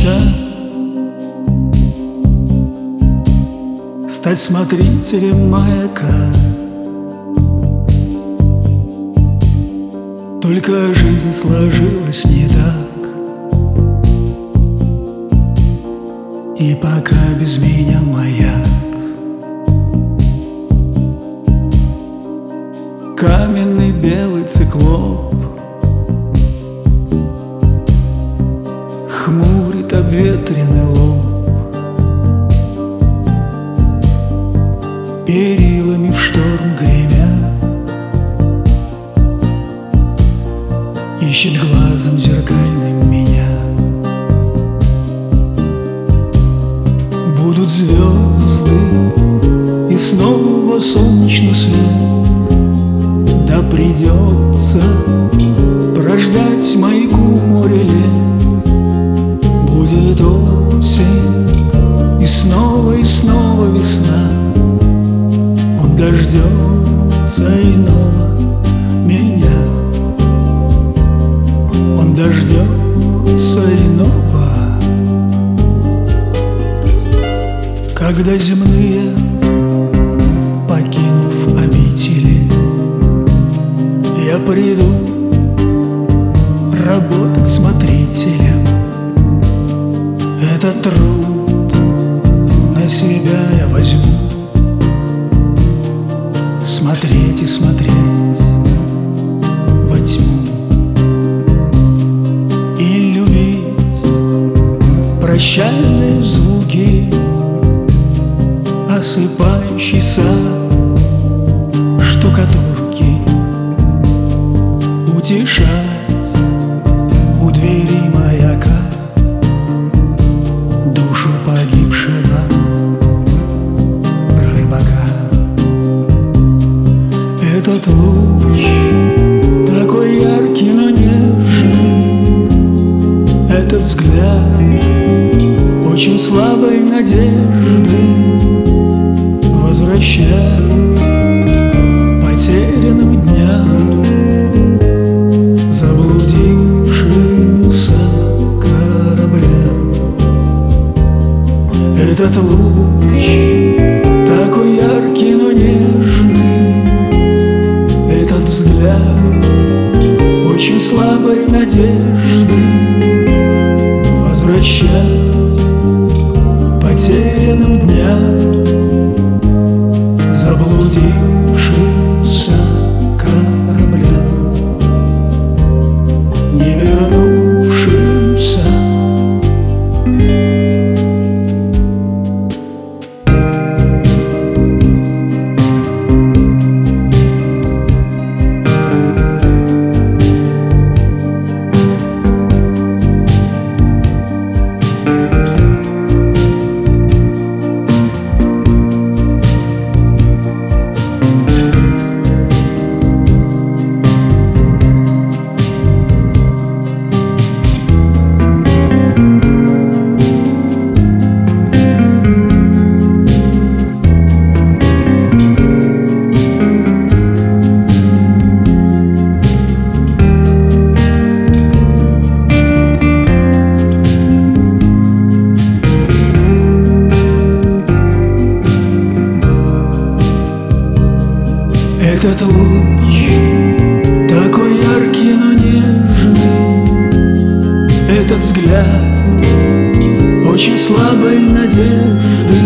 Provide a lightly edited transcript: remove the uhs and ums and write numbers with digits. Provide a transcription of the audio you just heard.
мечта стать смотрителем маяка. Только жизнь сложилась не так, и пока без меня маяк. Каменный белый циклоп хмурит обветренный лоб, перилами в шторм гремя, ищет глазом зеркальным меня. Будут звезды и снова солнечный свет, да придется прождать маяку море лет. Будет осень и снова весна, он дождется иного меня, он дождется иного. Когда земные, покинув обители, я приду работать смотрителем. Этот труд на себя я возьму, смотреть и смотреть во тьму, и любить прощальные звуки осыпающейся штукатурки, утешать у двери маяка душу погибшего рыбака. Этот луч такой яркий, но нежный, этот взгляд очень слабой надежды возвращает потерянным дням, заблудившимся кораблям. Этот луч такой яркий, но нежный, этот взгляд очень слабой надежды возвращает потерянным дням, заблудившимся кораблям, не вернувшимся. Этот луч такой яркий, но нежный, этот взгляд очень слабой надежды